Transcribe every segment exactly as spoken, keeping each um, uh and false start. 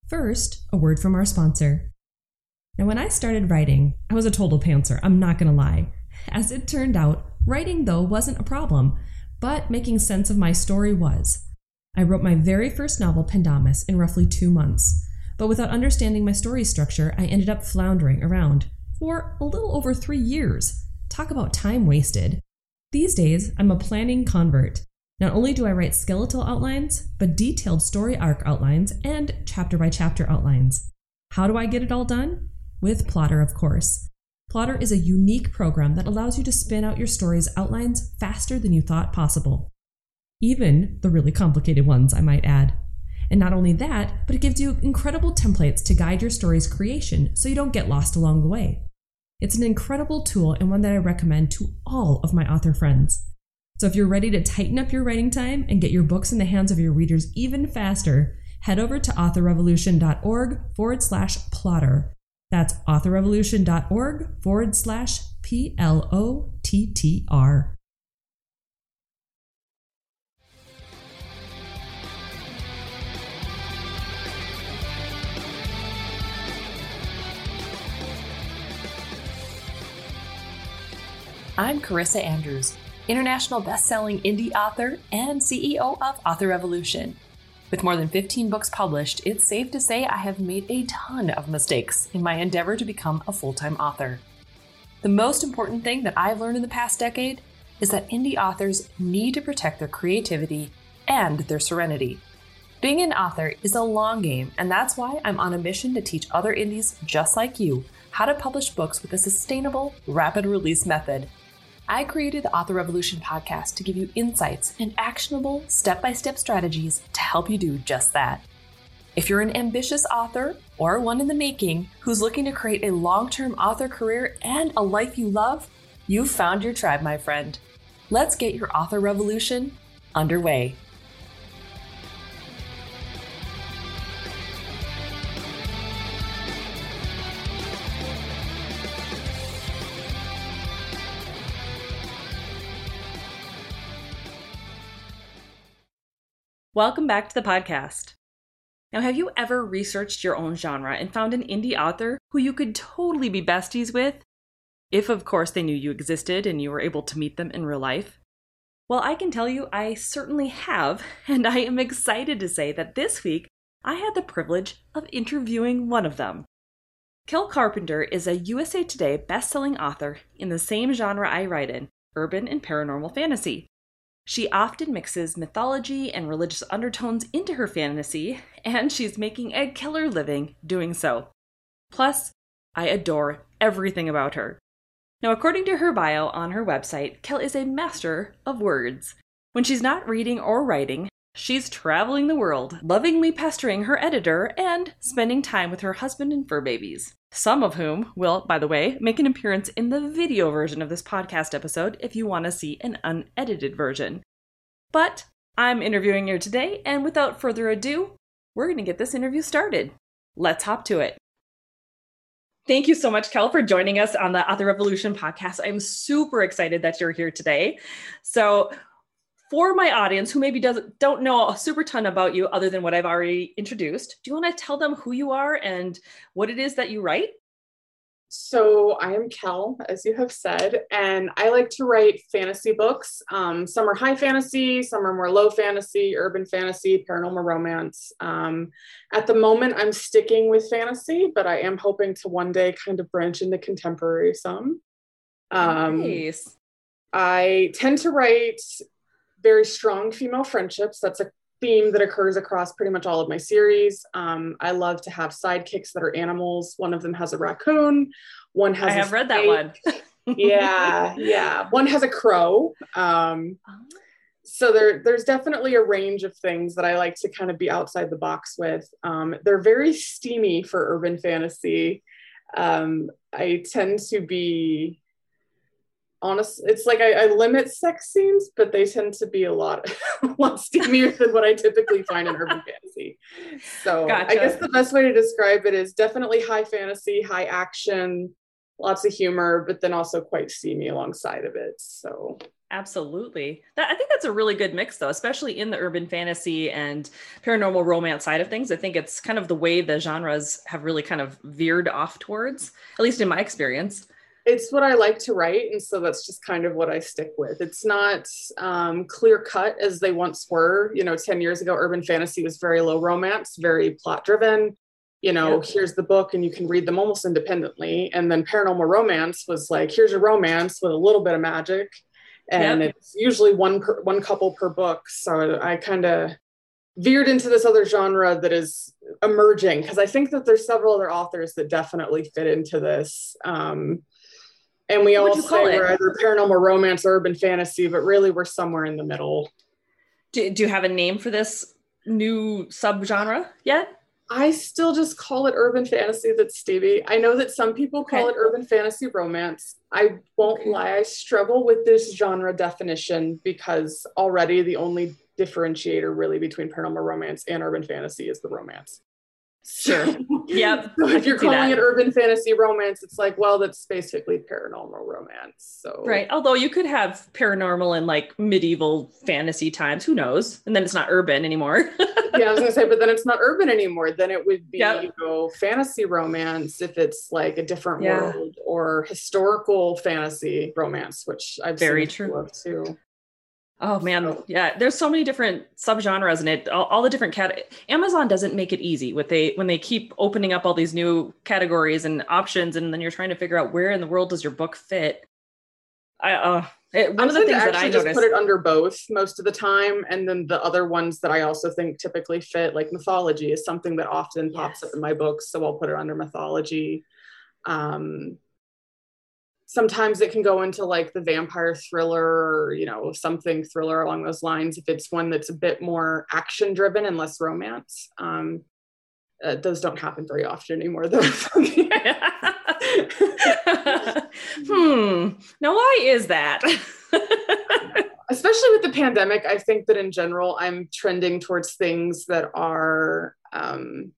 First, a word from our sponsor. Now, when I started writing, I was a total pantser, I'm not gonna lie. As it turned out, writing, though, wasn't a problem, but making sense of my story was. I wrote my very first novel, Pendamus, in roughly two months, but without understanding my story structure, I ended up floundering around for a little over three years. Talk about time wasted. These days, I'm a planning convert. Not only do I write skeletal outlines, but detailed story arc outlines and chapter-by-chapter outlines. How do I get it all done? With Plottr, of course. Plottr is a unique program that allows you to spin out your story's outlines faster than you thought possible. Even the really complicated ones, I might add. And not only that, but it gives you incredible templates to guide your story's creation so you don't get lost along the way. It's an incredible tool and one that I recommend to all of my author friends. So if you're ready to tighten up your writing time and get your books in the hands of your readers even faster, head over to authorrevolution.org forward slash plotter. That's authorrevolution.org forward slash P L O T T R. I'm Carissa Andrews, international best-selling indie author and C E O of Author Revolution. With more than fifteen books published, it's safe to say I have made a ton of mistakes in my endeavor to become a full-time author. The most important thing that I've learned in the past decade is that indie authors need to protect their creativity and their serenity. Being an author is a long game, and that's why I'm on a mission to teach other indies just like you how to publish books with a sustainable, rapid release method. I created the Author Revolution podcast to give you insights and actionable step-by-step strategies to help you do just that. If you're an ambitious author or one in the making who's looking to create a long-term author career and a life you love, you've found your tribe, my friend. Let's get your Author Revolution underway. Welcome back to the podcast. Now, have you ever researched your own genre and found an indie author who you could totally be besties with? If, of course, they knew you existed and you were able to meet them in real life. Well, I can tell you I certainly have, and I am excited to say that this week I had the privilege of interviewing one of them. Kel Carpenter is a U S A Today best-selling author in the same genre I write in, urban and paranormal fantasy. She often mixes mythology and religious undertones into her fantasy, and she's making a killer living doing so. Plus, I adore everything about her. Now, according to her bio on her website, Kel is a master of words. When she's not reading or writing, she's traveling the world, lovingly pestering her editor and spending time with her husband and fur babies. Some of whom will, by the way, make an appearance in the video version of this podcast episode if you want to see an unedited version. But I'm interviewing her today, and without further ado, we're going to get this interview started. Let's hop to it. Thank you so much, Kel, for joining us on the Author Revolution podcast. I'm super excited that you're here today. So for my audience who maybe doesn't don't know a super ton about you other than what I've already introduced, do you want to tell them who you are and what it is that you write? So I am Kel, as you have said, and I like to write fantasy books. Um, some are high fantasy, some are more low fantasy, urban fantasy, paranormal romance. Um, at the moment, I'm sticking with fantasy, but I am hoping to one day kind of branch into contemporary some. Um, nice. I tend to write very strong female friendships. That's a theme that occurs across pretty much all of my series. Um, I love to have sidekicks that are animals. One of them has a raccoon. One has I have a read that one. yeah, yeah. One has a crow. Um, so there, there's definitely a range of things that I like to kind of be outside the box with. Um, they're very steamy for urban fantasy. Um, I tend to be honest, it's like I, I limit sex scenes, but they tend to be a lot, a lot steamier than what I typically find in urban fantasy. So gotcha. I guess the best way to describe it is definitely high fantasy, high action, lots of humor, but then also quite steamy alongside of it. So Absolutely. That, I think that's a really good mix, though, especially in the urban fantasy and paranormal romance side of things. I think it's kind of the way the genres have really kind of veered off towards, at least in my experience. It's what I like to write, and so that's just kind of what I stick with. It's not um, clear cut as they once were. You know, ten years ago, urban fantasy was very low romance, very plot driven. You know, yep. Here's the book and you can read them almost independently. And then paranormal romance was like, here's a romance with a little bit of magic. And yep. It's usually one per, one couple per book. So I kind of veered into this other genre that is emerging, because I think that there's several other authors that definitely fit into this. Um, and we all say we're either paranormal romance or urban fantasy, but really we're somewhere in the middle. Do, do you have a name for this new subgenre yet? I still just call it urban fantasy. That's Stevie. I know that some people call okay. it urban fantasy romance. I won't okay. lie. I struggle with this genre definition because already the only differentiator really between paranormal romance and urban fantasy is the romance. Sure. Yep. So if you're calling it urban fantasy romance, it's like, well, that's basically paranormal romance. So right. Although you could have paranormal in like medieval fantasy times, who knows? And then it's not urban anymore. Yeah, I was gonna say, but then it's not urban anymore. Then it would be, yep. you know, fantasy romance if it's like a different yeah. world, or historical fantasy romance, which I've very seen true of too. Oh man, yeah. There's so many different subgenres in it. All, all the different cat. Amazon doesn't make it easy with they when they keep opening up all these new categories and options, and then you're trying to figure out where in the world does your book fit. I uh, it, one I'm of the things that I just noticed. Put it under both most of the time, and then the other ones that I also think typically fit, like mythology, is something that often pops yes. up in my books, so I'll put it under mythology. Um, Sometimes it can go into like the vampire thriller, or, you know, something thriller along those lines. If it's one that's a bit more action driven and less romance, um, uh, those don't happen very often anymore, though. hmm. Now, why is that? Especially with the pandemic, I think that in general, I'm trending towards things that are um,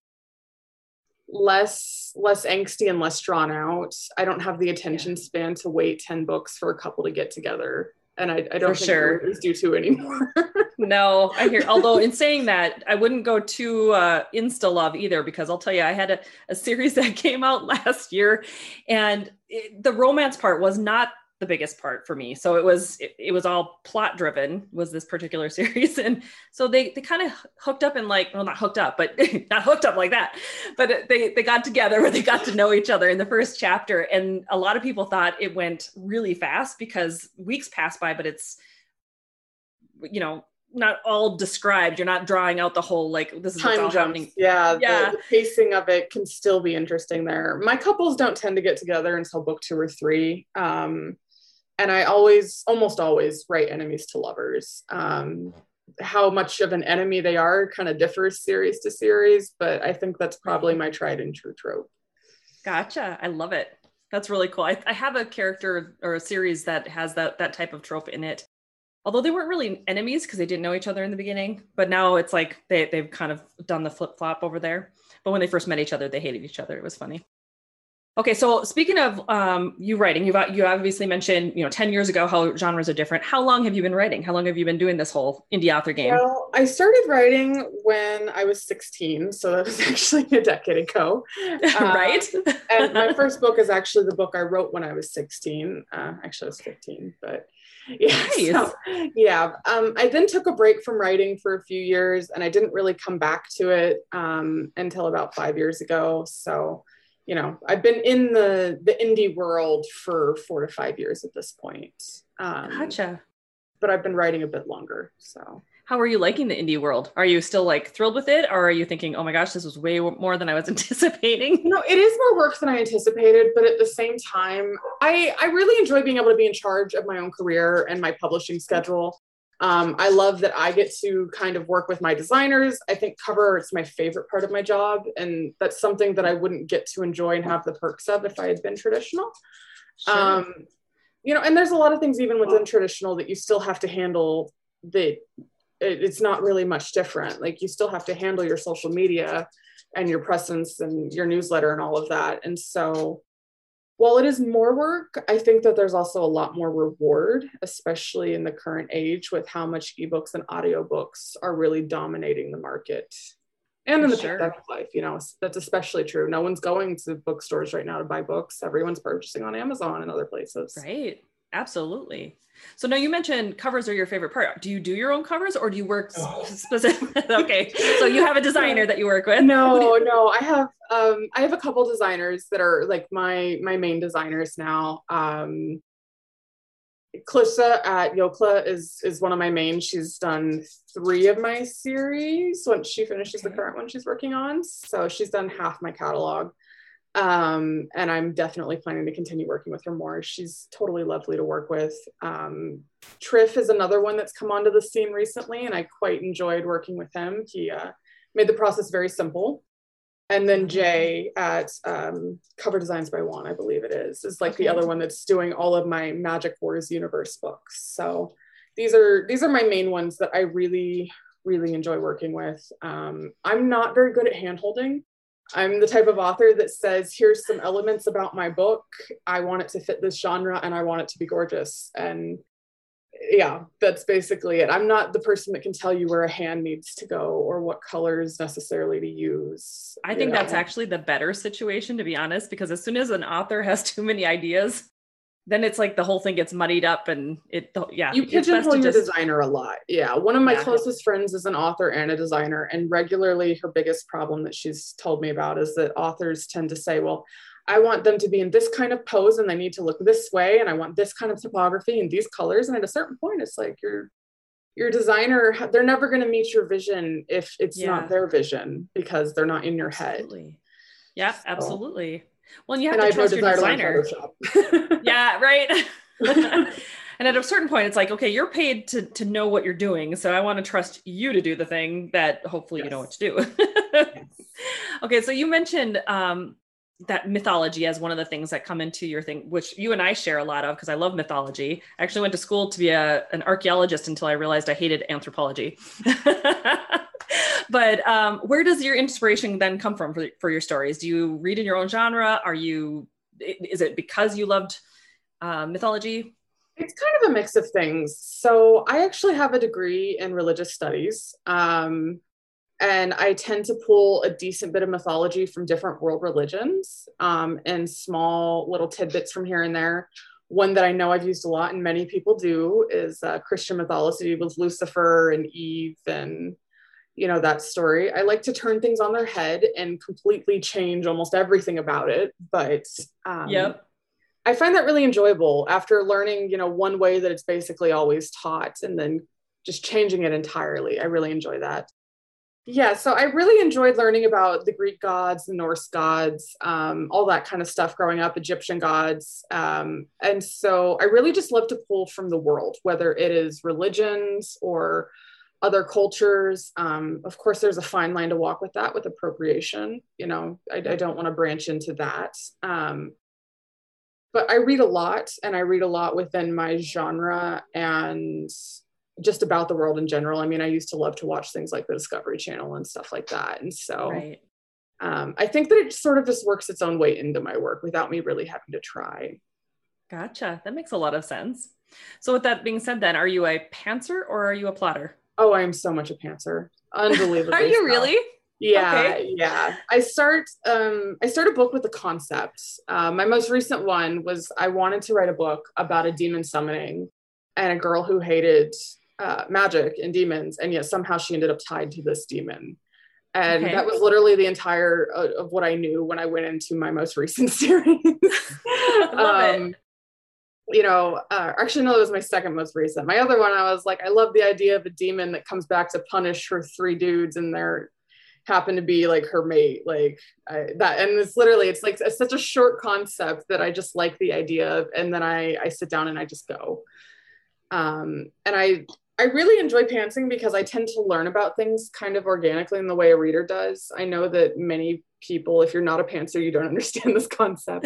less less angsty and less drawn out. I don't have the attention yeah. span to wait ten books for a couple to get together, and I, I don't for think sure. readers do too anymore. No, I hear. Although in saying that, I wouldn't go too uh, insta love either, because I'll tell you, I had a, a series that came out last year, and it, the romance part was not the biggest part for me. So it was it, it was all plot driven, was this particular series. And so they they kind of hooked up and like, well, not hooked up, but not hooked up like that, but they they got together where they got to know each other in the first chapter. And a lot of people thought it went really fast because weeks passed by, but it's, you know, not all described. You're not drawing out the whole, like, this is time what's all happening. Yeah, yeah. The, the pacing of it can still be interesting there. My couples don't tend to get together until book two or three. Um, And I always, almost always write enemies to lovers. Um, how much of an enemy they are kind of differs series to series, but I think that's probably my tried and true trope. Gotcha. I love it. That's really cool. I, I have a character or a series that has that that type of trope in it. Although they weren't really enemies because they didn't know each other in the beginning, but now it's like they, they've kind of done the flip flop over there. But when they first met each other, they hated each other. It was funny. Okay, so speaking of um, you writing, you've you obviously mentioned, you know, ten years ago how genres are different. How long have you been writing? How long have you been doing this whole indie author game? Well, I started writing when I was sixteen, so that was actually a decade ago. Right? Um, and my first book is actually the book I wrote when I was sixteen. Uh, actually, I was fifteen, but yeah. Nice. So, yeah. Um, I then took a break from writing for a few years, and I didn't really come back to it um, until about five years ago. So, you know, I've been in the, the indie world for four to five years at this point. Um, Gotcha. But I've been writing a bit longer. So how are you liking the indie world? Are you still like thrilled with it? Or are you thinking, oh my gosh, this was way more than I was anticipating? You know, it is more work than I anticipated, but at the same time, I, I really enjoy being able to be in charge of my own career and my publishing schedule. Um, I love that I get to kind of work with my designers. I think cover art's my favorite part of my job. And that's something that I wouldn't get to enjoy and have the perks of if I had been traditional. Sure. Um, you know, and there's a lot of things even within traditional that you still have to handle that it, it's not really much different. Like you still have to handle your social media and your presence and your newsletter and all of that. And so while it is more work, I think that there's also a lot more reward, especially in the current age with how much ebooks and audiobooks are really dominating the market. And in the Sure. pandemic life, you know, that's especially true. No one's going to bookstores right now to buy books. Everyone's purchasing on Amazon and other places. Right. Absolutely. So now you mentioned covers are your favorite part. Do you do your own covers or do you work Oh. specific? Okay. So you have a designer that you work with? No, no, I have, um, I have a couple designers that are like my, my main designers now. Um, Clissa at Yokla is is one of my main. She's done three of my series once she finishes the current one she's working on. So she's done half my catalog. Um, and I'm definitely planning to continue working with her more. She's totally lovely to work with. Um, Triff is another one that's come onto the scene recently, and I quite enjoyed working with him. He uh, made the process very simple. And then Jay at um, Cover Designs by Juan, I believe it is, is like Okay. the other one that's doing all of my Magic Wars universe books. So these are these are my main ones that I really, really enjoy working with. Um, I'm not very good at hand holding. I'm the type of author that says, here's some elements about my book. I want it to fit this genre and I want it to be gorgeous. And yeah, that's basically it. I'm not the person that can tell you where a hand needs to go or what colors necessarily to use. I think you know? that's actually the better situation, to be honest, because as soon as an author has too many ideas, then it's like the whole thing gets muddied up and it, yeah. You it's best pigeonhole to your just- designer a lot. Yeah. One of my Yeah. closest friends is an author and a designer, and regularly her biggest problem that she's told me about is that authors tend to say, well, I want them to be in this kind of pose and they need to look this way, and I want this kind of typography and these colors. And at a certain point, it's like your your designer, they're never going to meet your vision if it's Yeah. not their vision, because they're not in your head. Absolutely. Yeah, So- absolutely. Well, and you have And to I have no trust your desire to learn designer. Photoshop. Yeah, right. And at a certain point, it's like, okay, you're paid to to know what you're doing, so I want to trust you to do the thing that hopefully you know what Yes. to do. Yes. Okay, so you mentioned um, that mythology as one of the things that come into your thing, which you and I share a lot of because I love mythology. I actually went to school to be a, an archaeologist until I realized I hated anthropology. But um, where does your inspiration then come from for, for your stories? Do you read in your own genre? Are you, is it because you loved uh, mythology? It's kind of a mix of things. So I actually have a degree in religious studies. Um, and I tend to pull a decent bit of mythology from different world religions, um, and small little tidbits from here and there. One that I know I've used a lot, and many people do, is uh, Christian mythology with Lucifer and Eve and, you know, that story. I like to turn things on their head and completely change almost everything about it. But um, Yep. I find that really enjoyable after learning, you know, one way that it's basically always taught and then just changing it entirely. I really enjoy that. Yeah, so I really enjoyed learning about the Greek gods, the Norse gods, um, all that kind of stuff growing up, Egyptian gods. Um, and so I really just love to pull from the world, whether it is religions or other cultures. Um, of course, there's a fine line to walk with that, with appropriation. You know, I, I don't want to branch into that. Um, but I read a lot, and I read a lot within my genre and just about the world in general. I mean, I used to love to watch things like the Discovery Channel and stuff like that. And so Right. um, I think that it sort of just works its own way into my work without me really having to try. Gotcha. That makes a lot of sense. So with that being said, then, are you a pantser or are you a plotter? Oh, I am so much a pantser. Unbelievable. Are you really? Yeah, Okay. yeah. I start um I start a book with a concept. Uh, my most recent one was I wanted to write a book about a demon summoning and a girl who hated uh, magic and demons, and yet somehow she ended up tied to this demon. And Okay. that was literally the entire uh, of what I knew when I went into my most recent series. Love um, You know, uh, actually, no, it was my second most recent. My other one, I was like, I love the idea of a demon that comes back to punish her three dudes, and they're happen to be like her mate, like I, that. And it's literally, it's like it's such a short concept that I just like the idea of, and then I I sit down and I just go. Um, and I I really enjoy pantsing because I tend to learn about things kind of organically in the way a reader does. I know that many people, if you're not a pantser, you don't understand this concept.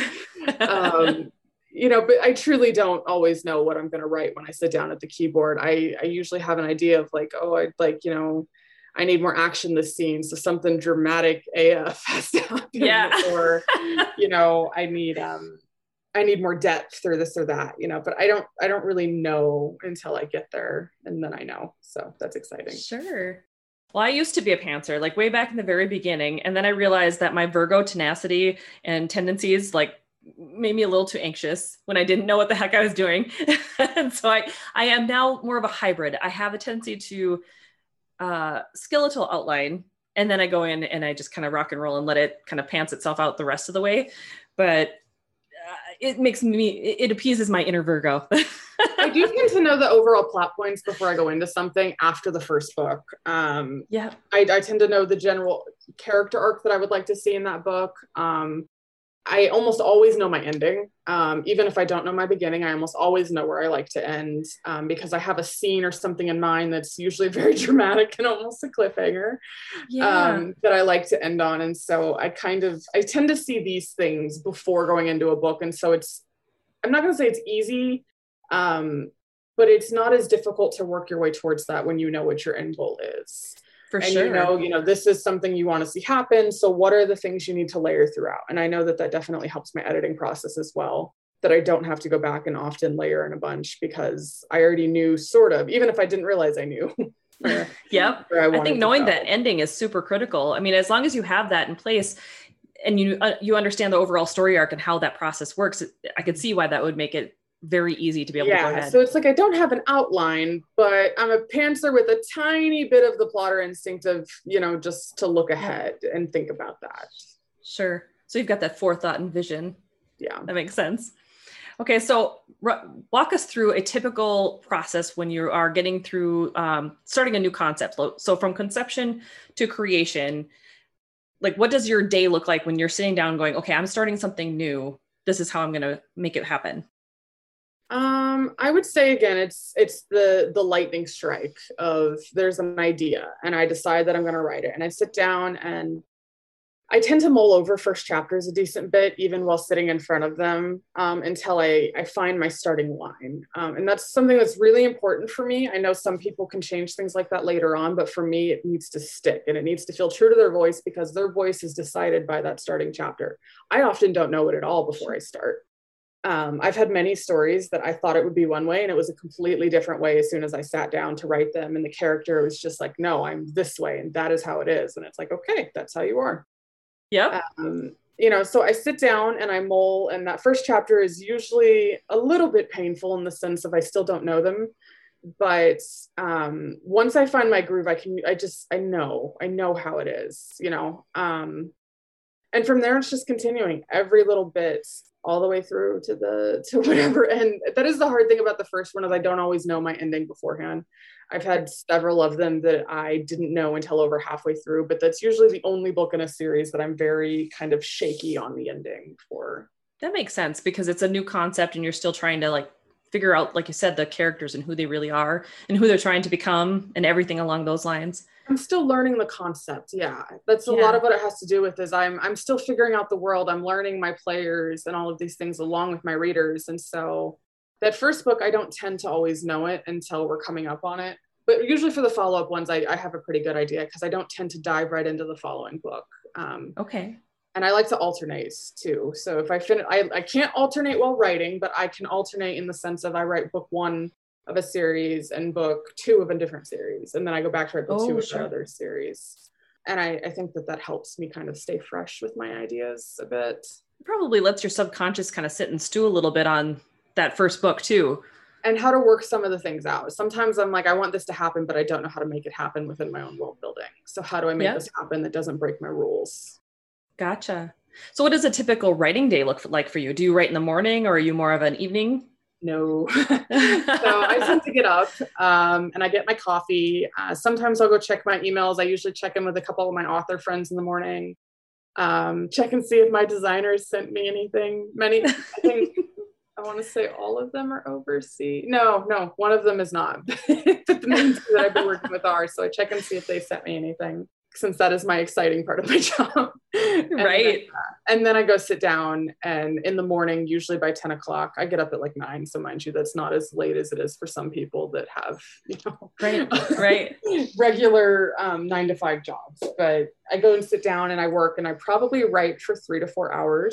Um, you know, but I truly don't always know what I'm going to write when I sit down at the keyboard. I, I usually have an idea of like, oh, I'd like, you know, I need more action this scene. So something dramatic A F has to happen. Yeah. Or, you know, I need, um, I need more depth or this or that, you know, but I don't, I don't really know until I get there, and then I know. So that's exciting. Sure. Well, I used to be a pantser, like way back in the very beginning. And then I realized that my Virgo tenacity and tendencies like made me a little too anxious when I didn't know what the heck I was doing. And so I, I am now more of a hybrid. I have a tendency to uh, skeletal outline, and then I go in and I just kind of rock and roll and let it kind of pants itself out the rest of the way. But uh, it makes me, it, it appeases my inner Virgo. I do tend to know the overall plot points before I go into something after the first book. Um, yeah. I, I tend to know the general character arc that I would like to see in that book. Um, I almost always know my ending. Um, even if I don't know my beginning, I almost always know where I like to end, um, because I have a scene or something in mind that's usually very dramatic and almost a cliffhanger, Yeah. um, that I like to end on. And so I kind of, I tend to see these things before going into a book. And so it's, I'm not going to say it's easy, um, but it's not as difficult to work your way towards that when you know what your end goal is. For and sure. you know, you know, this is something you want to see happen. So what are the things you need to layer throughout? And I know that that definitely helps my editing process as well, that I don't have to go back and often layer in a bunch, because I already knew sort of, even if I didn't realize I knew. where, Yep. where I, I think knowing that ending is super critical. I mean, as long as you have that in place and you, uh, you understand the overall story arc and how that process works, I could see why that would make it very easy to be able yeah, to go ahead. So it's like, I don't have an outline, but I'm a pantser with a tiny bit of the plotter instinct of, you know, just to look ahead and think about that. Sure. So you've got that forethought and vision. Yeah. That makes sense. Okay. So r- walk us through a typical process when you are getting through um, starting a new concept. So from conception to creation, like what does your day look like when you're sitting down going, okay, I'm starting something new. This is how I'm going to make it happen. Um, I would say again, it's it's the the lightning strike of there's an idea and I decide that I'm going to write it, and I sit down and I tend to mull over first chapters a decent bit, even while sitting in front of them, um, until I I find my starting line, um, and that's something that's really important for me. I know some people can change things like that later on, but for me, it needs to stick and it needs to feel true to their voice, because their voice is decided by that starting chapter. I often don't know it at all before I start. Um, I've had many stories that I thought it would be one way and it was a completely different way as soon as I sat down to write them. And the character was just like, no, I'm this way and that is how it is. And it's like, okay, that's how you are. Yeah. Um, you know, so I sit down and I mull, and that first chapter is usually a little bit painful in the sense of I still don't know them. But um, once I find my groove, I can, I just, I know, I know how it is, you know. Um, and from there, it's just continuing every little bit all the way through to the to whatever. And that is the hard thing about the first one, is I don't always know my ending beforehand. I've had several of them that I didn't know until over halfway through, but that's usually the only book in a series that I'm very kind of shaky on the ending for. That makes sense, because it's a new concept and you're still trying to like figure out, like you said, the characters and who they really are and who they're trying to become and everything along those lines. I'm still learning the concept. Yeah. That's a Yeah. lot of what it has to do with is I'm, I'm still figuring out the world. I'm learning my players and all of these things along with my readers. And so that first book, I don't tend to always know it until we're coming up on it. But usually for the follow-up ones, I, I have a pretty good idea, because I don't tend to dive right into the following book. Um, okay. And I like to alternate too. So if I finish, I, I can't alternate while writing, but I can alternate in the sense of I write book one of a series and book two of a different series. And then I go back to write book Oh, two of sure. the other series. And I, I think that that helps me kind of stay fresh with my ideas a bit. It probably lets your subconscious kind of sit and stew a little bit on that first book too. And how to work some of the things out. Sometimes I'm like, I want this to happen, but I don't know how to make it happen within my own world building. So how do I make Yeah. this happen that doesn't break my rules? Gotcha. So what does a typical writing day look like for you? Do you write in the morning, or are you more of an evening? No. So I tend to get up um, and I get my coffee. Uh, sometimes I'll go check my emails. I usually check in with a couple of my author friends in the morning. Um, check and see if my designers sent me anything. Many, I think, I want to say all of them are overseas. No, no, one of them is not. But the main two that I've been working with are. So I check and see if they sent me anything, since that is my exciting part of my job. And Right. Then, uh, and then I go sit down, and in the morning, usually by ten o'clock, I get up at like nine. So mind you, that's not as late as it is for some people that have, you know, Right. Right. regular um, nine to five jobs. But I go and sit down and I work, and I probably write for three to four hours.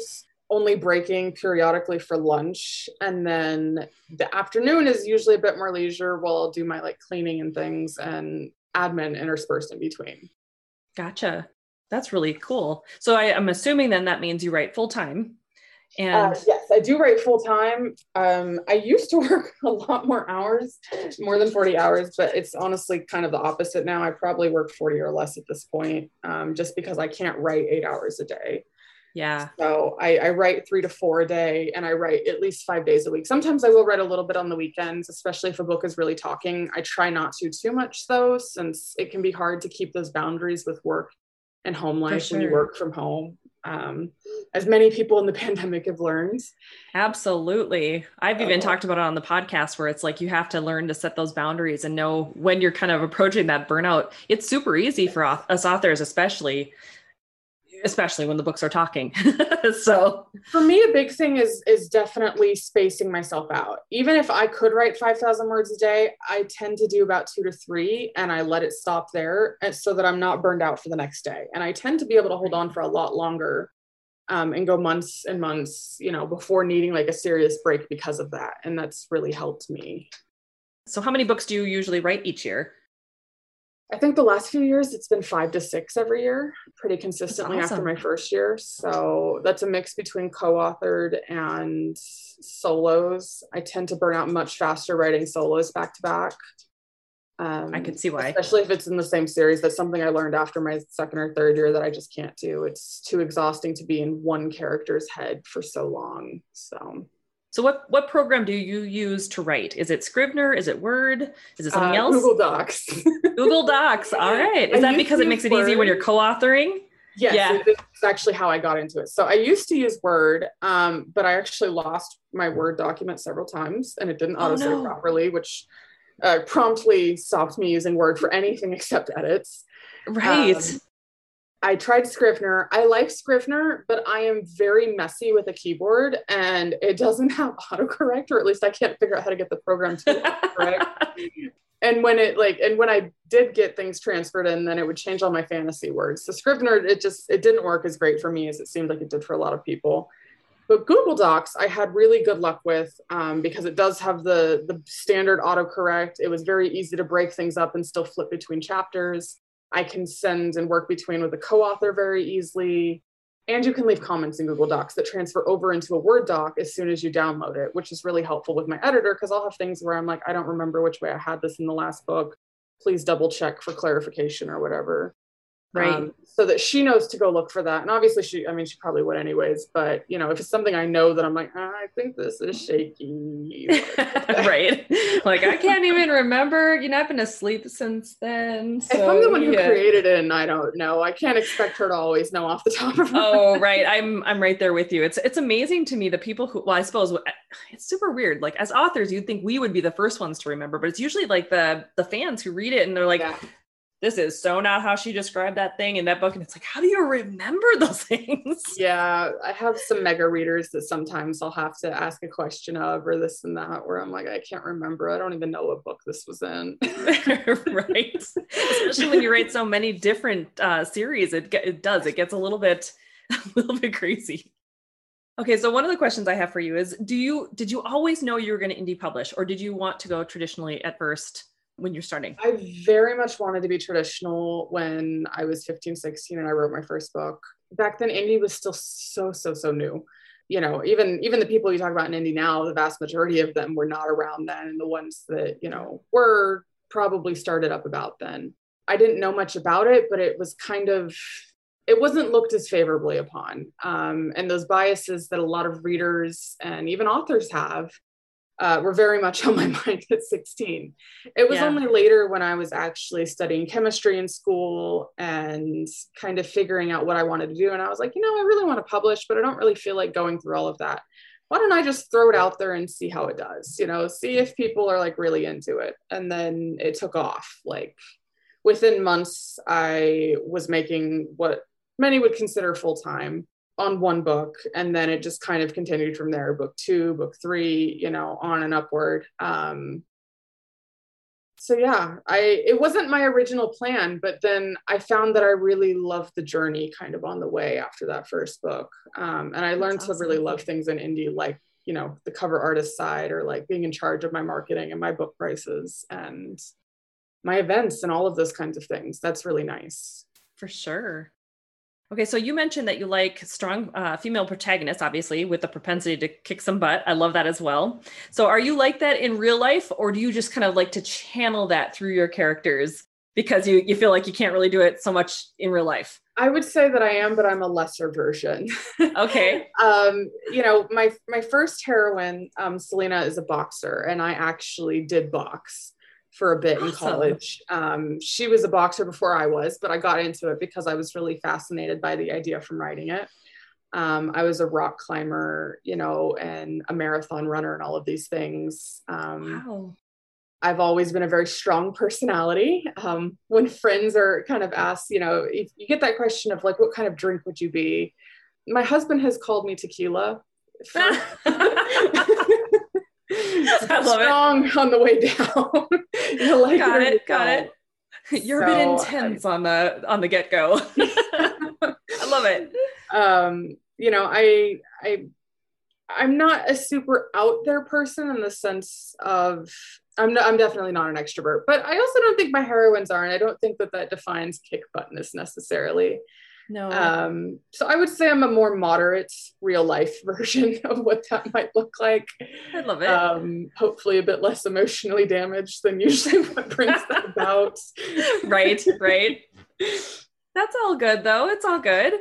only breaking periodically for lunch. And then the afternoon is usually a bit more leisure while I'll do my like cleaning and things and admin interspersed in between. Gotcha. That's really cool. So I, I'm assuming then that means you write full time. And uh, yes, I do write full time. Um, I used to work a lot more hours, more than forty hours, but it's honestly kind of the opposite now. I probably work forty or less at this point, um, just because I can't write eight hours a day. Yeah. So I, I write three to four a day, and I write at least five days a week. Sometimes I will write a little bit on the weekends, especially if a book is really talking. I try not to too much though, since it can be hard to keep those boundaries with work and home life sure. when you work from home. Um, as many people in the pandemic have learned. Absolutely. I've even uh, talked about it on the podcast where it's like you have to learn to set those boundaries and know when you're kind of approaching that burnout. It's super easy for us authors, especially, especially when the books are talking. So for me, a big thing is, is definitely spacing myself out. Even if I could write five thousand words a day, I tend to do about two to three and I let it stop there so that I'm not burned out for the next day. And I tend to be able to hold on for a lot longer um, and go months and months, you know, before needing like a serious break because of that. And that's really helped me. So how many books do you usually write each year? I think the last few years, it's been five to six every year, pretty consistently awesome. After my first year. So that's a mix between co-authored and solos. I tend to burn out much faster writing solos back to back. Um, I can see why. Especially if it's in the same series. That's something I learned after my second or third year that I just can't do. It's too exhausting to be in one character's head for so long. So... So what, what program do you use to write? Is it Scrivener? Is it Word? Is it something uh, else? Google Docs. Google Docs. All right. Is I that because it makes it Word. easy when you're co-authoring? Yes, yeah. It's actually how I got into it. So I used to use Word, um, but I actually lost my Word document several times and it didn't Oh, auto-save no. properly, which uh, promptly stopped me using Word for anything except edits. Right. Um, I tried Scrivener. I like Scrivener, but I am very messy with a keyboard and it doesn't have autocorrect, or at least I can't figure out how to get the program to autocorrect. And when it like, and when I did get things transferred in, then it would change all my fantasy words. So Scrivener, it just, it didn't work as great for me as it seemed like it did for a lot of people. But Google Docs, I had really good luck with um, because it does have the, the standard autocorrect. It was very easy to break things up and still flip between chapters. I can send and work between with a co-author very easily. And you can leave comments in Google Docs that transfer over into a Word doc as soon as you download it, which is really helpful with my editor because I'll have things where I'm like, I don't remember which way I had this in the last book. Please double check for clarification or whatever. Right. Um, so that she knows to go look for that. And obviously she, I mean, she probably would anyways, but you know, if it's something I know that I'm like, oh, I think this is shaky. Right. Like, I can't even remember, you know, I've been asleep since then. So, if I'm the one who yeah. created it and I don't know, I can't expect her to always know off the top of her Oh, head. right. I'm, I'm right there with you. It's, it's amazing to me, the people who, well, I suppose it's super weird. Like as authors, you'd think we would be the first ones to remember, but it's usually like the, the fans who read it and they're like, Yeah. This is so not how she described that thing in that book. And it's like, how do you remember those things? Yeah, I have some mega readers that sometimes I'll have to ask a question of or this and that, where I'm like, I can't remember. I don't even know what book this was in. Right. Especially when you write so many different uh, series, it, it does. It gets a little bit, a little bit crazy. Okay, so one of the questions I have for you is, do you, did you always know you were going to indie publish, or did you want to go traditionally at first when you're starting? I very much wanted to be traditional when I was fifteen, sixteen and I wrote my first book. Back then, indie was still so, so, so new. You know, even, even the people you talk about in indie now, the vast majority of them were not around then. And the ones that, you know, were probably started up about then. I didn't know much about it, but it was kind of, it wasn't looked as favorably upon. Um, and those biases that a lot of readers and even authors have Uh, were very much on my mind at sixteen. It was Yeah. only later when I was actually studying chemistry in school and kind of figuring out what I wanted to do. And I was like, you know, I really want to publish, but I don't really feel like going through all of that. Why don't I just throw it out there and see how it does? You know, see if people are like really into it. And then it took off. Like within months, I was making what many would consider full-time on one book, and then it just kind of continued from there. Book two, book three, you know, on and upward. Um, so yeah, I it wasn't my original plan, but then I found that I really loved the journey kind of on the way after that first book. Um, and I That's learned awesome. to really love things in indie, like, you know, the cover artist side, or like being in charge of my marketing and my book prices and my events and all of those kinds of things. That's really nice. For sure. Okay, so you mentioned that you like strong uh, female protagonists, obviously, with the propensity to kick some butt. I love that as well. So are you like that in real life, or do you just kind of like to channel that through your characters because you, you feel like you can't really do it so much in real life? I would say that I am, but I'm a lesser version. Okay. um, you know, my my first heroine, um, Selena, is a boxer, and I actually did box for a bit in Awesome. college. Um, she was a boxer before I was, but I got into it because I was really fascinated by the idea from writing it. Um, I was a rock climber, you know, and a marathon runner and all of these things. Um, Wow. I've always been a very strong personality. Um, when friends are kind of asked, you know, if you get that question of like, what kind of drink would you be? My husband has called me tequila. For- I love strong it. On the way down. You like got it, it got it. You're so, a bit intense I, on the on the get-go. I love it. Um, you know, I I I'm not a super out there person in the sense of I'm not, I'm definitely not an extrovert, but I also don't think my heroines are, and I don't think that that defines kick buttness necessarily. No. Um, so I would say I'm a more moderate real life version of what that might look like. I love it. Um, hopefully a bit less emotionally damaged than usually what brings that about. Right, right. That's all good though. It's all good.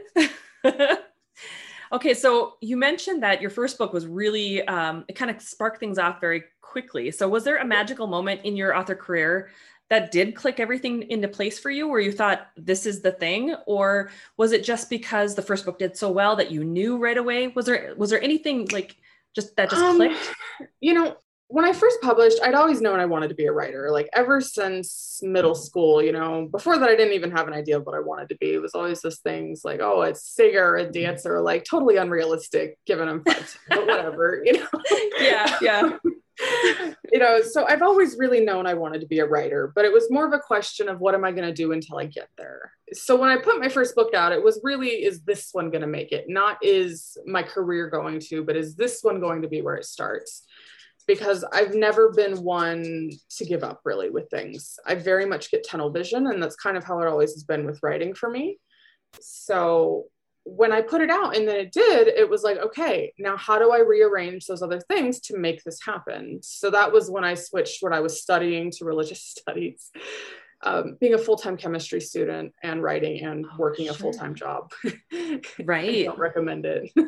Okay, so you mentioned that your first book was really, um, it kind of sparked things off very quickly. So was there a magical moment in your author career that did click everything into place for you, where you thought this is the thing? Or was it just because the first book did so well that you knew right away? Was there was there anything like just that just um, clicked? You know, when I first published, I'd always known I wanted to be a writer, like ever since middle school. You know, before that, I didn't even have an idea of what I wanted to be. It was always those things like, oh, a singer, a dancer, like totally unrealistic given I'm five, but whatever, you know? Yeah, yeah. You know, so I've always really known I wanted to be a writer, but it was more of a question of what am I going to do until I get there. So when I put my first book out, it was really, is this one going to make it? Not is my career going to, but is this one going to be where it starts? Because I've never been one to give up really with things. I very much get tunnel vision, and that's kind of how it always has been with writing for me. So when I put it out and then it did, it was like, okay, now how do I rearrange those other things to make this happen? So that was when I switched what I was studying to religious studies, um, being a full-time chemistry student and writing and Oh, working sure. a full-time job. Right. I don't recommend it.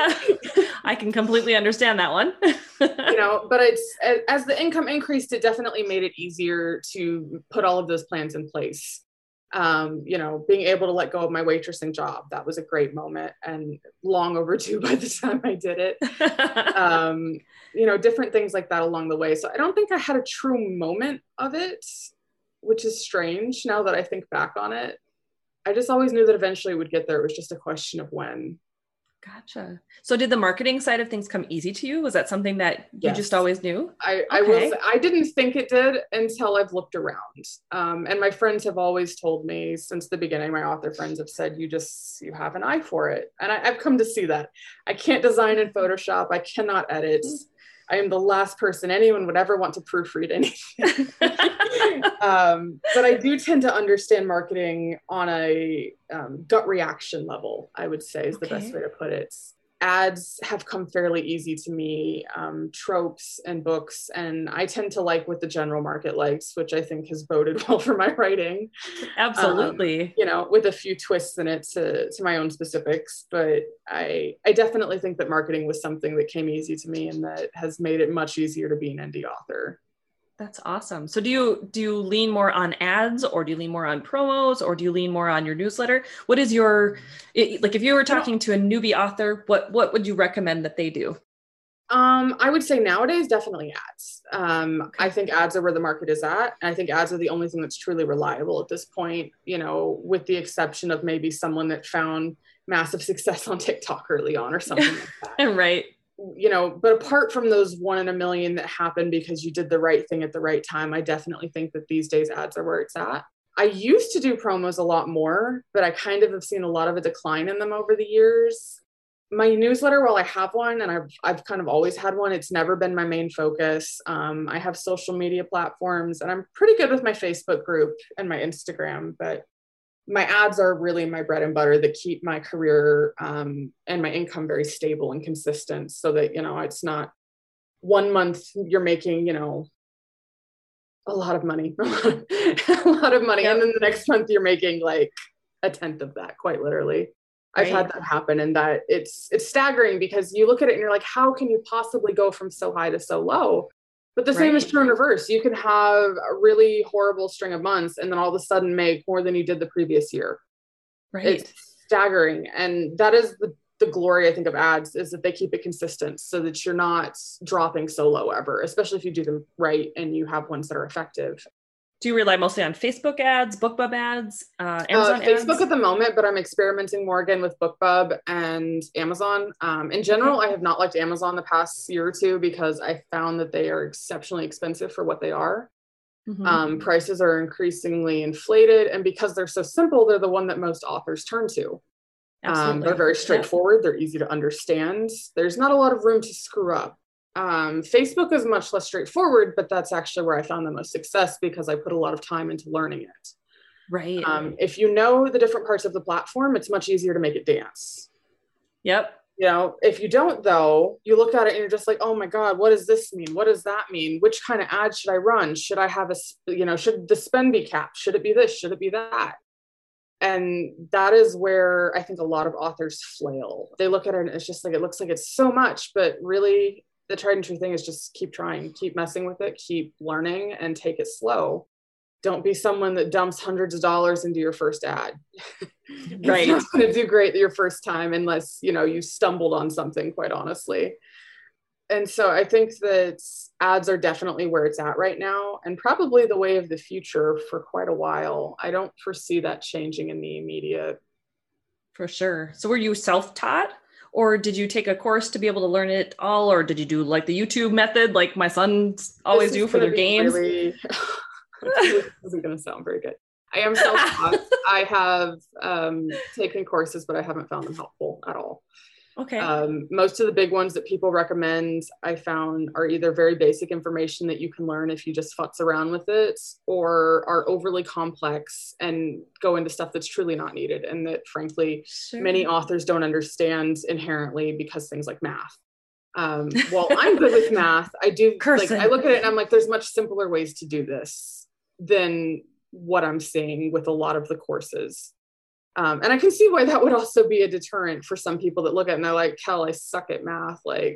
I can completely understand that one. You know, but it's, as the income increased, it definitely made it easier to put all of those plans in place. Um, you know, being able to let go of my waitressing job, that was a great moment and long overdue by the time I did it. Um, you know, different things like that along the way. So I don't think I had a true moment of it, which is strange now that I think back on it. I just always knew that eventually it would get there. It was just a question of when. Gotcha. So did the marketing side of things come easy to you? Was that something that you Yes. just always knew? I, I Okay. will say, I didn't think it did until I've looked around. Um, and my friends have always told me since the beginning, my author friends have said, you just, you have an eye for it. And I, I've come to see that. I can't design in Photoshop. I cannot edit. I am the last person anyone would ever want to proofread anything. um, but I do tend to understand marketing on a um, gut reaction level, I would say is the Okay. best way to put it. Ads have come fairly easy to me, um, tropes and books, and I tend to like what the general market likes, which I think has boded well for my writing. Absolutely. Um, you know, with a few twists in it to, to my own specifics, but I, I definitely think that marketing was something that came easy to me and that has made it much easier to be an indie author. That's awesome. So do you do you lean more on ads, or do you lean more on promos, or do you lean more on your newsletter? What is your, it, like if you were talking to a newbie author, what what would you recommend that they do? Um, I would say nowadays, definitely ads. Um, I think ads are where the market is at. And I think ads are the only thing that's truly reliable at this point, you know, with the exception of maybe someone that found massive success on TikTok early on or something like that. Right. you know, but apart from those one in a million that happen because you did the right thing at the right time, I definitely think that these days ads are where it's at. I used to do promos a lot more, but I kind of have seen a lot of a decline in them over the years. My newsletter, while I have one, and I've, I've kind of always had one, it's never been my main focus. Um, I have social media platforms, and I'm pretty good with my Facebook group and my Instagram, but my ads are really my bread and butter that keep my career um, and my income very stable and consistent, so that, you know, it's not one month you're making, you know, a lot of money, a lot of money. Yep. And then the next month you're making like a tenth of that, quite literally. Right. I've had that happen, and that it's, it's staggering because you look at it and you're like, how can you possibly go from so high to so low? But the same right. is true in reverse. You can have a really horrible string of months and then all of a sudden make more than you did the previous year. Right. It's staggering. And that is the, the glory, I think, of ads, is that they keep it consistent so that you're not dropping so low ever, especially if you do them right and you have ones that are effective. Do you rely mostly on Facebook ads, BookBub ads, uh, Amazon uh, Facebook ads? at the moment, but I'm experimenting more again with BookBub and Amazon. Um, in general, okay. I have not liked Amazon the past year or two because I found that they are exceptionally expensive for what they are. Mm-hmm. Um, prices are increasingly inflated, and because they're so simple, they're the one that most authors turn to. Um, they're very straightforward. Yeah. They're easy to understand. There's not a lot of room to screw up. Um, Facebook is much less straightforward, but that's actually where I found the most success because I put a lot of time into learning it. Right. Um, if you know the different parts of the platform, it's much easier to make it dance. Yep. You know, if you don't, though, you look at it and you're just like, oh my God, what does this mean? What does that mean? Which kind of ad should I run? Should I have a, you know, should the spend be capped? Should it be this? Should it be that? And that is where I think a lot of authors flail. They look at it and it's just like, it looks like it's so much, but really the tried and true thing is just keep trying, keep messing with it, keep learning, and take it slow. Don't be someone that dumps hundreds of dollars into your first ad. Right. It's not going to do great your first time unless, you know, you stumbled on something, quite honestly. And so I think that ads are definitely where it's at right now, and probably the way of the future for quite a while. I don't foresee that changing in the immediate. For sure. So were you self-taught? Or did you take a course to be able to learn it all? Or did you do like the YouTube method, like my sons always do for their games? Really, this isn't going to sound very good. I am self-taught. I have um, taken courses, but I haven't found them helpful at all. Okay. Um, most of the big ones that people recommend, I found, are either very basic information that you can learn if you just futz around with it, or are overly complex and go into stuff that's truly not needed, and that, frankly, sure. many authors don't understand inherently because things like math. Um, well, I'm good with math. I do. Like, I look at it and I'm like, there's much simpler ways to do this than what I'm seeing with a lot of the courses. Um, and I can see why that would also be a deterrent for some people that look at it and they're like, hell, I suck at math. Like,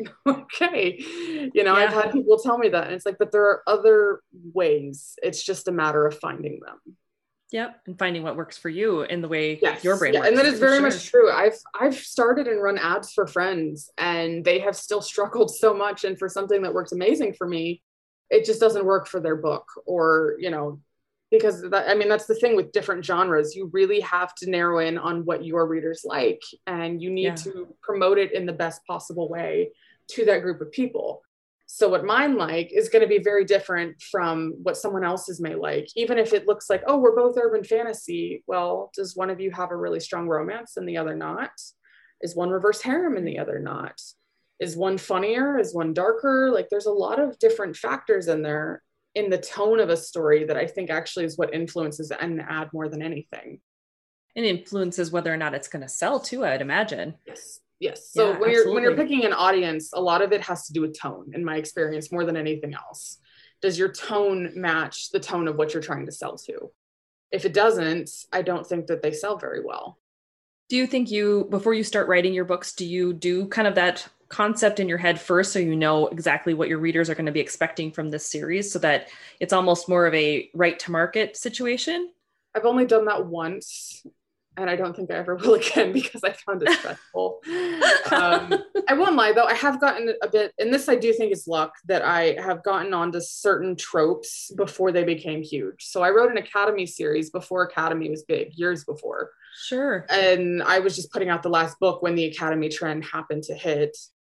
okay. You know, yeah. I've had people tell me that, and it's like, but there are other ways. It's just a matter of finding them. Yep. And finding what works for you in the way yes. your brain yeah. works. And that is very sure. much true. I've, I've started and run ads for friends, and they have still struggled so much. And for something that works amazing for me, it just doesn't work for their book, or, you know, because that, I mean, that's the thing with different genres. You really have to narrow in on what your readers like, and you need yeah. to promote it in the best possible way to that group of people. So what mine like is going to be very different from what someone else's may like, even if it looks like, oh, we're both urban fantasy. Well, does one of you have a really strong romance and the other not? Is one reverse harem and the other not? Is one funnier? Is one darker? Like, there's a lot of different factors in there in the tone of a story that I think actually is what influences an ad more than anything. And influences whether or not it's going to sell too, I'd imagine. Yes. Yes. So yeah, when absolutely. you're when you're picking an audience, a lot of it has to do with tone, in my experience, more than anything else. Does your tone match the tone of what you're trying to sell to? If it doesn't, I don't think that they sell very well. Do you think you, before you start writing your books, do you do kind of that concept in your head first, so you know exactly what your readers are going to be expecting from this series, so that it's almost more of a right to market situation? I've only done that once, and I don't think I ever will again because I found it stressful. um, I won't lie though, I have gotten a bit, and this I do think is luck, that I have gotten onto certain tropes before they became huge. So I wrote an Academy series before Academy was big, years before. Sure. And I was just putting out the last book when the Academy trend happened to hit.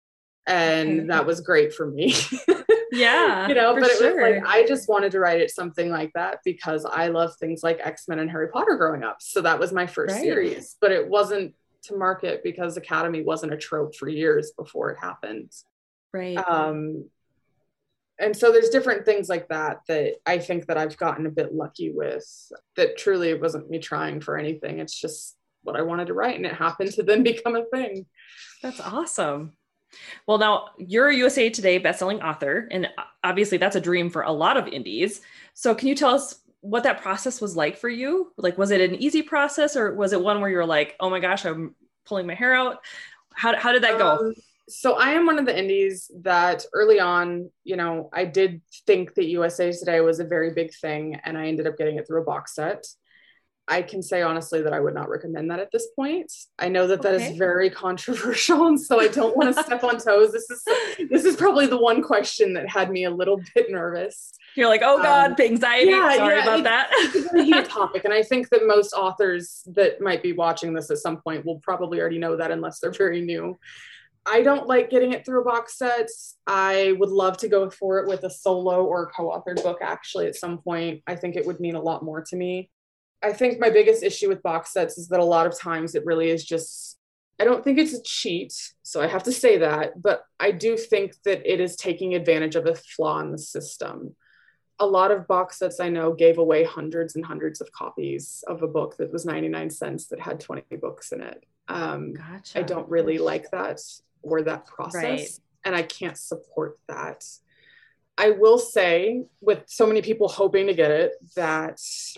And Okay. that was great for me. Yeah, You know, for but it sure. was like, I just wanted to write it something like that because I love things like X-Men and Harry Potter growing up. So that was my first Right. series, but it wasn't to market because Academy wasn't a trope for years before it happened. Right. Um, and so there's different things like that that I think that I've gotten a bit lucky with, that truly it wasn't me trying for anything. It's just what I wanted to write, and it happened to then become a thing. That's awesome. Well, now you're a U S A Today bestselling author, and obviously that's a dream for a lot of indies. So can you tell us what that process was like for you? Like, was it an easy process, or was it one where you're like, oh my gosh, I'm pulling my hair out? How, how did that go? Um, so I am one of the indies that early on, you know, I did think that U S A Today was a very big thing, and I ended up getting it through a box set. I can say honestly that I would not recommend that at this point. I know that that Okay. is very controversial, and so I don't want to step on toes. This is this is probably the one question that had me a little bit nervous. You're like, oh God, Um, anxiety. yeah, Sorry yeah, about it- that. It's a very heated topic, and I think that most authors that might be watching this at some point will probably already know that, unless they're very new. I don't like getting it through a box set. I would love to go for it with a solo or co-authored book, actually, at some point. I think it would mean a lot more to me. I think my biggest issue with box sets is that a lot of times it really is just, I don't think it's a cheat, so I have to say that, but I do think that it is taking advantage of a flaw in the system. A lot of box sets I know gave away hundreds and hundreds of copies of a book that was ninety-nine cents that had twenty books in it. Um, Gotcha. I don't really like that or that process, Right. and I can't support that. I will say, with so many people hoping to get it, that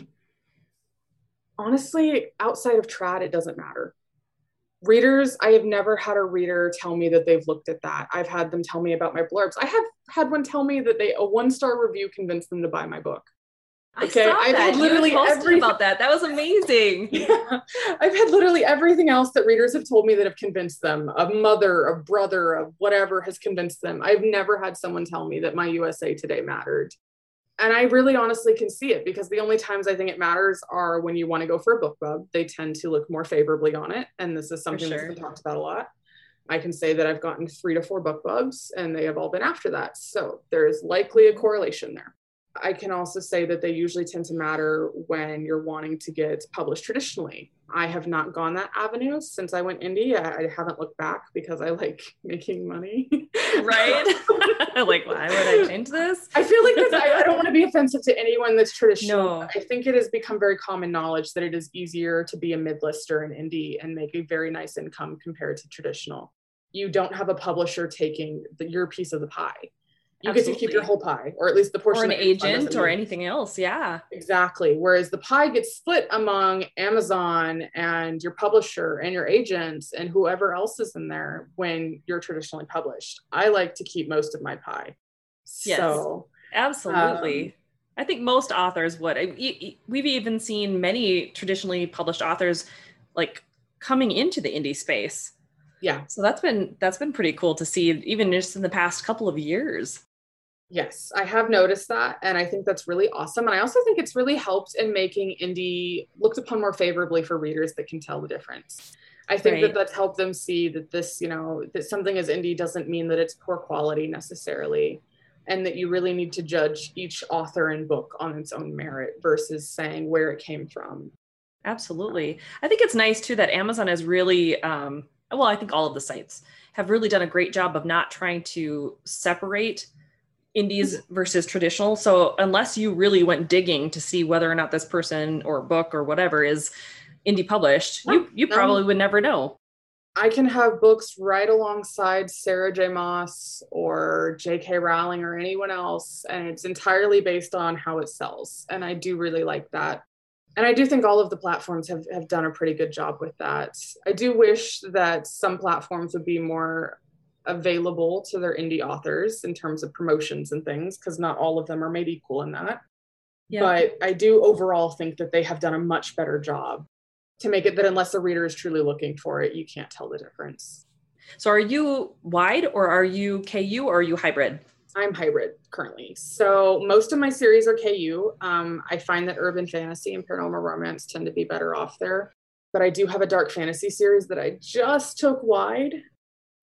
honestly, outside of trad, it doesn't matter. Readers, I have never had a reader tell me that they've looked at that. I've had them tell me about my blurbs. I have had one tell me that they a one-star review convinced them to buy my book. I Okay, saw I've that. had literally you posted every- about that. That was amazing. Yeah. I've had literally everything else that readers have told me that have convinced them. A mother, a brother, a whatever has convinced them. I've never had someone tell me that my U S A Today mattered. And I really honestly can see it, because the only times I think it matters are when you want to go for a book club. They tend to look more favorably on it. And this is something sure. that's been talked about a lot. I can say that I've gotten three to four book clubs, and they have all been after that. So there is likely a correlation there. I can also say that they usually tend to matter when you're wanting to get published traditionally. I have not gone that avenue since I went indie. I, I haven't looked back because I like making money. Right? Like, why would I change this? I feel like this, I, I don't want to be offensive to anyone that's traditional. No. But I think it has become very common knowledge that it is easier to be a mid-lister in indie and make a very nice income compared to traditional. You don't have a publisher taking the, your piece of the pie. You Absolutely. get to keep your whole pie, or at least the portion. Or an that your fund agent doesn't or move. anything else. Yeah. Exactly. Whereas the pie gets split among Amazon and your publisher and your agents and whoever else is in there when you're traditionally published. I like to keep most of my pie. Yes. So, Absolutely. Um, I think most authors would. I- e- We've even seen many traditionally published authors like coming into the indie space. yeah. So that's been that's been pretty cool to see, even just in the past couple of years. Yes, I have noticed that. And I think that's really awesome. And I also think it's really helped in making indie looked upon more favorably for readers that can tell the difference. I think Right. that that's helped them see that this, you know, that something is indie doesn't mean that it's poor quality necessarily. And that you really need to judge each author and book on its own merit versus saying where it came from. Absolutely. I think it's nice too that Amazon has really, um, well, I think all of the sites have really done a great job of not trying to separate indies versus traditional. So unless you really went digging to see whether or not this person or book or whatever is indie published, you you No. probably would never know. I can have books right alongside Sarah J. Maas or J K. Rowling or anyone else, and it's entirely based on how it sells. And I do really like that. And I do think all of the platforms have, have done a pretty good job with that. I do wish that some platforms would be more available to their indie authors in terms of promotions and things, because not all of them are made equal in that. Yeah. But I do overall think that they have done a much better job to make it that unless the reader is truly looking for it, you can't tell the difference. So are you wide or are you K U or are you hybrid? I'm hybrid currently. So most of my series are K U. Um, I find that urban fantasy and paranormal romance tend to be better off there. But I do have a dark fantasy series that I just took wide.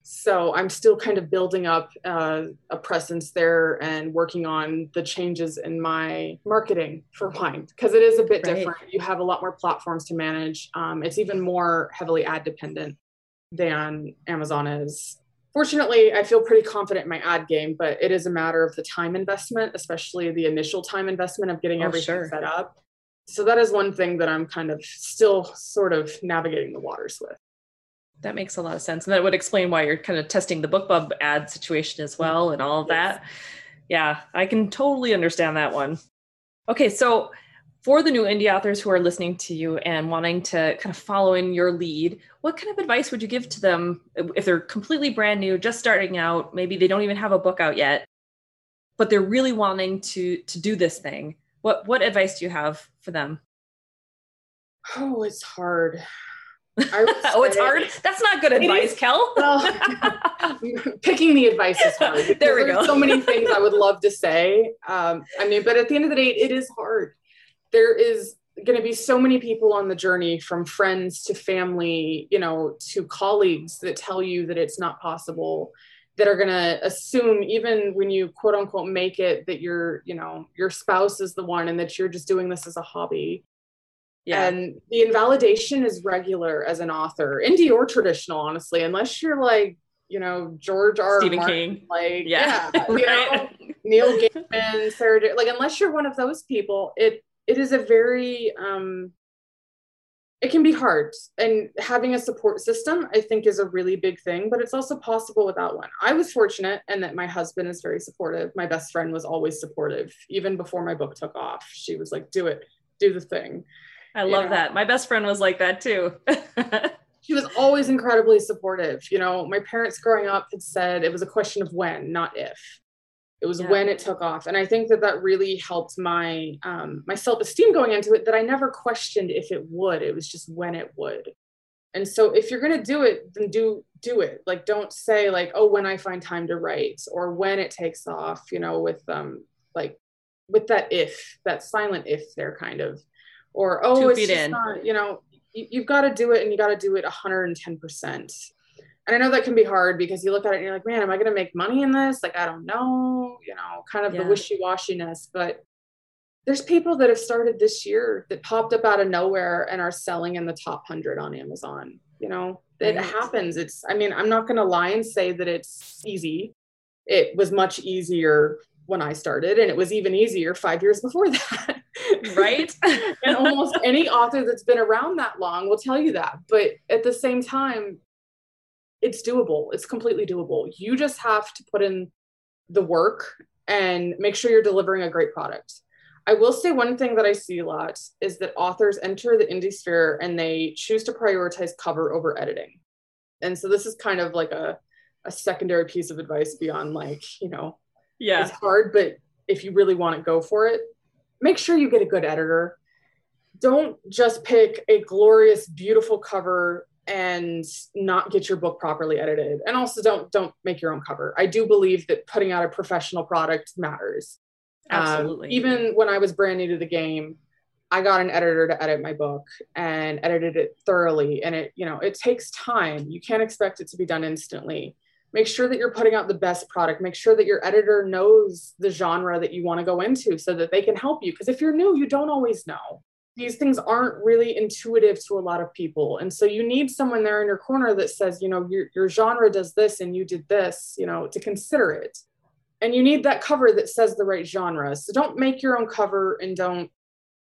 So I'm still kind of building up uh, a presence there and working on the changes in my marketing for wine, because it is a bit Right. different. You have a lot more platforms to manage. Um, it's even more heavily ad dependent than Amazon is. Fortunately, I feel pretty confident in my ad game, but it is a matter of the time investment, especially the initial time investment of getting Oh, everything sure. set up. So that is one thing that I'm kind of still sort of navigating the waters with. That makes a lot of sense. And that would explain why you're kind of testing the BookBub ad situation as well and all of Yes. that. Yeah, I can totally understand that one. Okay, so for the new indie authors who are listening to you and wanting to kind of follow in your lead, what kind of advice would you give to them if they're completely brand new, just starting out, maybe they don't even have a book out yet, but they're really wanting to to do this thing? What what advice do you have for them? Oh, it's hard. Oh, it's hard? That's not good advice, Kel. Well, picking the advice is hard. There we There's go. so many things I would love to say. Um, I mean, but at the end of the day, it is hard. There is going to be so many people on the journey, from friends to family, you know, to colleagues, that tell you that it's not possible, that are going to assume, even when you quote unquote make it, that your, you know, your spouse is the one and that you're just doing this as a hobby. Yeah. And the invalidation is regular as an author, indie or traditional, honestly, unless you're like, you know, George R. R. Stephen Martin, King. like, Yeah. yeah, you know, Neil Gaiman, Sarah, J- like, unless you're one of those people, it it is a very, um, it can be hard. And having a support system, I think, is a really big thing, but it's also possible without one. I was fortunate in that my husband is very supportive. My best friend was always supportive, even before my book took off. She was like, do it, do the thing. I love You know? that. My best friend was like that too. She was always incredibly supportive. You know, my parents growing up had said it was a question of when, not if. It was Yeah. when it took off. And I think that that really helped my um, my self-esteem going into it, that I never questioned if it would. It was just when it would. And so if you're going to do it, then do do it. Like, don't say like, oh, when I find time to write, or when it takes off, you know, with um like with that if, that silent if there kind of. Or, oh, Two it's feet just in. not, you know, you, you've got to do it, and you got to do it one hundred ten percent. And I know that can be hard, because you look at it and you're like, man, am I going to make money in this? Like, I don't know, you know, kind of Yeah. the wishy-washiness. But there's people that have started this year that popped up out of nowhere and are selling in the top one hundred on Amazon. You know, it Right. happens. It's, I mean, I'm not going to lie and say that it's easy. It was much easier when I started, and it was even easier five years before that. Right? And almost any author that's been around that long will tell you that. But at the same time, it's doable. It's completely doable. You just have to put in the work and make sure you're delivering a great product. I will say one thing that I see a lot is that authors enter the indie sphere and they choose to prioritize cover over editing. And so this is kind of like a, a secondary piece of advice beyond, like, you know, Yeah. it's hard, but if you really want to go for it, make sure you get a good editor. Don't just pick a glorious, beautiful cover and not get your book properly edited. And also don't don't make your own cover. I do believe that putting out a professional product matters. Absolutely. Um, even when I was brand new to the game, I got an editor to edit my book and edited it thoroughly. And it, you know, it takes time. You can't expect it to be done instantly. Make sure that you're putting out the best product. Make sure that your editor knows the genre that you want to go into so that they can help you. Because if you're new, you don't always know. These things aren't really intuitive to a lot of people. And so you need someone there in your corner that says, you know, your, your genre does this and you did this, you know, to consider it. And you need that cover that says the right genre. So don't make your own cover, and don't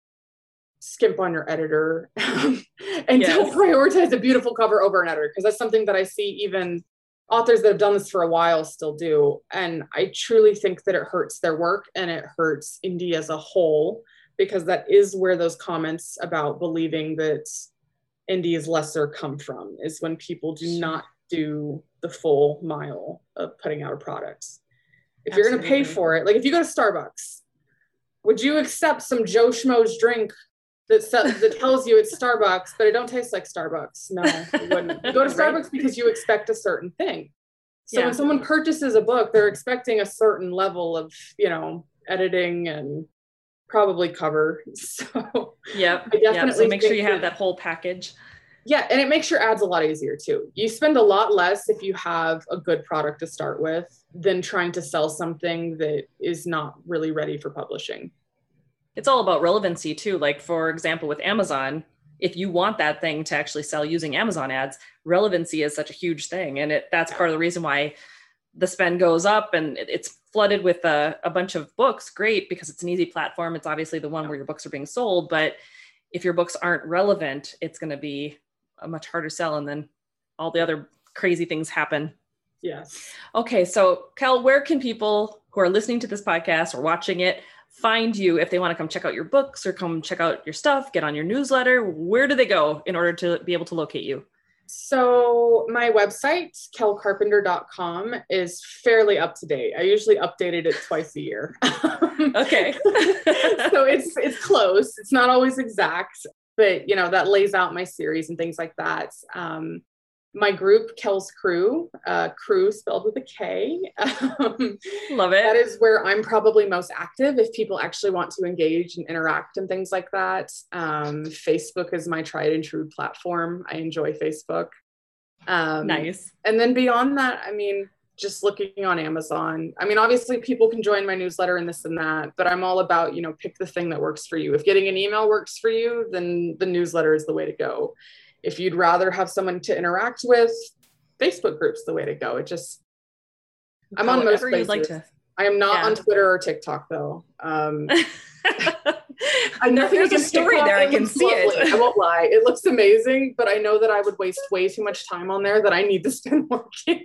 skimp on your editor. And Yes. don't prioritize a beautiful cover over an editor, because that's something that I see even authors that have done this for a while still do. And I truly think that it hurts their work, and it hurts indie as a whole, because that is where those comments about believing that indie is lesser come from, is when people do Sure. not do the full mile of putting out a product. If you're going to pay Absolutely. for it, like if you go to Starbucks, would you accept some Joe Schmo's drink that, se- that tells you it's Starbucks, but it don't taste like Starbucks? No, you wouldn't. You go to Starbucks Right. because you expect a certain thing. So Yeah. when someone purchases a book, they're expecting a certain level of, you know, editing and probably cover. So Yep. I Yep. So definitely make sure think you have that- that whole package. Yeah, and it makes your ads a lot easier too. You spend a lot less if you have a good product to start with than trying to sell something that is not really ready for publishing. It's all about relevancy too. Like, for example, with Amazon, if you want that thing to actually sell using Amazon ads, relevancy is such a huge thing. And it, that's part of the reason why the spend goes up and it's flooded with a, a bunch of books. Great, because it's an easy platform. It's obviously the one where your books are being sold. But if your books aren't relevant, it's going to be a much harder sell. And then all the other crazy things happen. Yes. Okay. So Kel, where can people who are listening to this podcast or watching it find you if they want to come check out your books or come check out your stuff, get on your newsletter? Where do they go in order to be able to locate you? So my website, kel carpenter dot com, is fairly up to date. I usually updated it twice a year. Okay. So it's it's close. It's not always exact, but you know, that lays out my series and things like that. Um, my group, Kel's Crew, uh, crew spelled with a K. Um, Love it. That is where I'm probably most active if people actually want to engage and interact and things like that. Um, Facebook is my tried and true platform. I enjoy Facebook. Um, nice. And then beyond that, I mean, just looking on Amazon. I mean, obviously people can join my newsletter and this and that, but I'm all about, you know, pick the thing that works for you. If getting an email works for you, then the newsletter is the way to go. If you'd rather have someone to interact with, Facebook group's the way to go. It just, I'm on most places. Like to. I am not yeah. on Twitter or TikTok though. Um, I'm there, there's a story TikTok. There. I can see lovely. It. I won't lie. It looks amazing, but I know that I would waste way too much time on there that I need to spend working.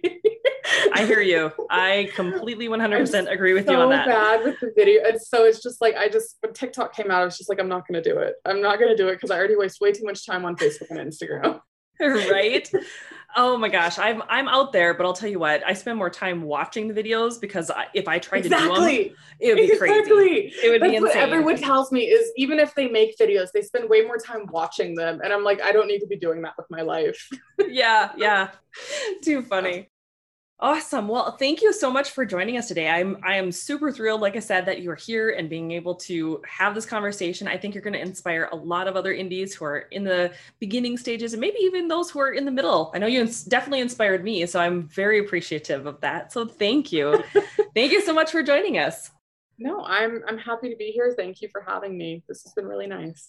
I hear you. I completely one hundred percent agree with so you on that. Bad with the video. And so it's just like, I just, when TikTok came out, I was just like, I'm not going to do it. I'm not going to do it because I already waste way too much time on Facebook and Instagram. Right? Oh my gosh. I'm, I'm out there, but I'll tell you what, I spend more time watching the videos because I, if I tried exactly. to do them, it would be exactly. crazy. It would That's be insane. What everyone tells me is even if they make videos, they spend way more time watching them. And I'm like, I don't need to be doing that with my life. Yeah. Yeah. Too funny. Awesome. Well, thank you so much for joining us today. I'm I am super thrilled, like I said, that you are here and being able to have this conversation. I think you're going to inspire a lot of other indies who are in the beginning stages and maybe even those who are in the middle. I know you ins- definitely inspired me, so I'm very appreciative of that. So thank you. Thank you so much for joining us. No, I'm I'm happy to be here. Thank you for having me. This has been really nice.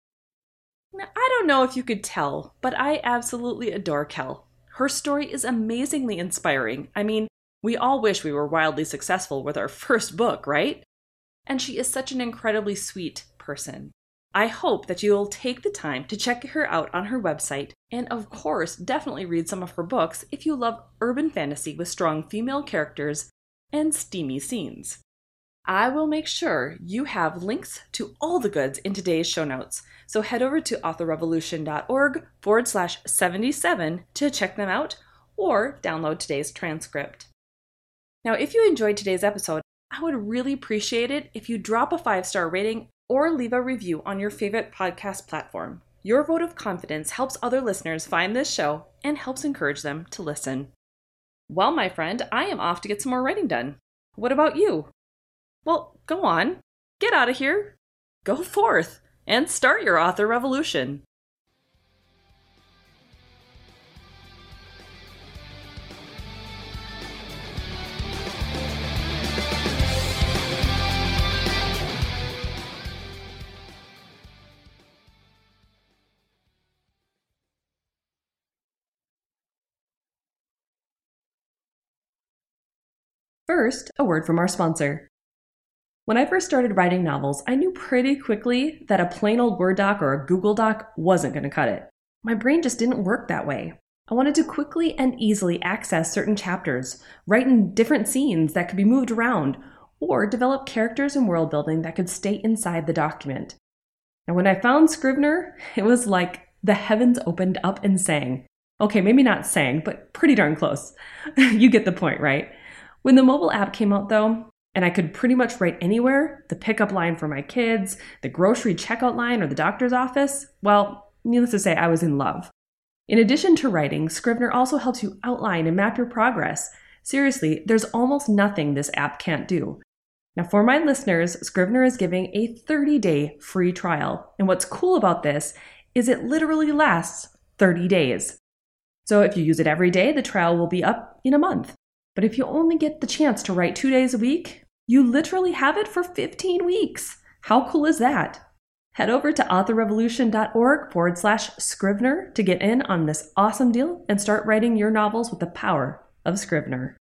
Now, I don't know if you could tell, but I absolutely adore Kel. Her story is amazingly inspiring. I mean, we all wish we were wildly successful with our first book, right? And she is such an incredibly sweet person. I hope that you'll take the time to check her out on her website, and of course, definitely read some of her books if you love urban fantasy with strong female characters and steamy scenes. I will make sure you have links to all the goods in today's show notes. So head over to authorrevolution.org forward slash 77 to check them out or download today's transcript. Now, if you enjoyed today's episode, I would really appreciate it if you drop a five-star rating or leave a review on your favorite podcast platform. Your vote of confidence helps other listeners find this show and helps encourage them to listen. Well, my friend, I am off to get some more writing done. What about you? Well, go on, get out of here, go forth, and start your author revolution. First, a word from our sponsor. When I first started writing novels, I knew pretty quickly that a plain old Word doc or a Google doc wasn't going to cut it. My brain just didn't work that way. I wanted to quickly and easily access certain chapters, write in different scenes that could be moved around, or develop characters and world building that could stay inside the document. And when I found Scrivener, it was like the heavens opened up and sang. Okay, maybe not sang, but pretty darn close. You get the point, right? When the mobile app came out though, and I could pretty much write anywhere, the pickup line for my kids, the grocery checkout line, or the doctor's office, well, needless to say, I was in love. In addition to writing, Scrivener also helps you outline and map your progress. Seriously, there's almost nothing this app can't do. Now, for my listeners, Scrivener is giving a thirty-day free trial. And what's cool about this is it literally lasts thirty days. So if you use it every day, the trial will be up in a month. But if you only get the chance to write two days a week, you literally have it for fifteen weeks. How cool is that? Head over to authorrevolution.org forward slash Scrivener to get in on this awesome deal and start writing your novels with the power of Scrivener.